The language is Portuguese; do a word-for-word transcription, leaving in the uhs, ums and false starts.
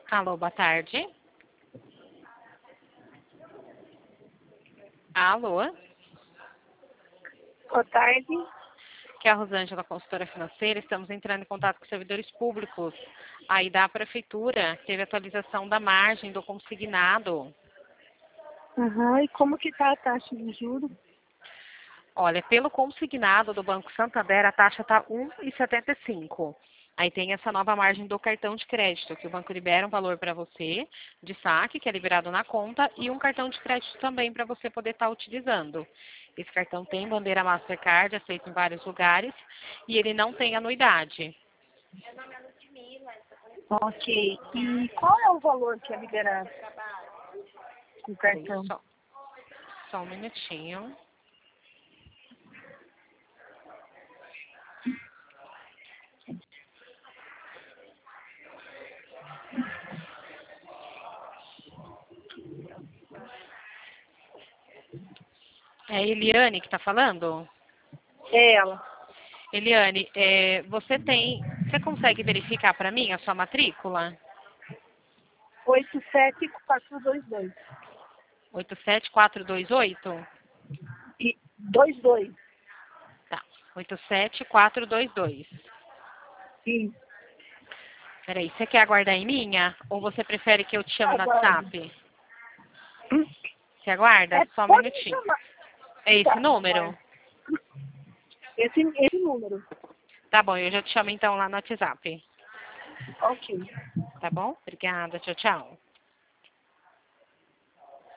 Alô, boa tarde. Alô, Boa tarde. que é a Rosângela, consultora financeira. Estamos entrando em contato com servidores públicos aí da prefeitura. Teve atualização da margem do consignado. Aham, e como que tá a taxa de juros? Olha, pelo consignado do Banco Santander, a taxa está um vírgula setenta e cinco. Aí tem essa nova margem do cartão de crédito, que o banco libera um valor para você de saque, que é liberado na conta, e um cartão de crédito também para você poder estar utilizando. Esse cartão tem bandeira Mastercard, aceito em vários lugares, e ele não tem anuidade. Ok. E qual é o valor que é liberado do Peraí, cartão? só, só um minutinho. É a Eliane que está falando? É ela. Eliane, é, você tem. Você consegue verificar para mim a sua matrícula? oito sete quatro dois dois. oito sete quatro dois oito? E dois dois. Tá. oito sete quatro dois dois. Sim. Peraí, você quer aguardar em minha? Ou você prefere que eu te chame no Aguardo. WhatsApp? Você aguarda? É, Só um pode me minutinho. chamar. É esse Tá, número? aguardo. Esse, esse número. Tá bom, eu já te chamo então lá no WhatsApp. Ok. Tá bom? Obrigada, tchau, tchau.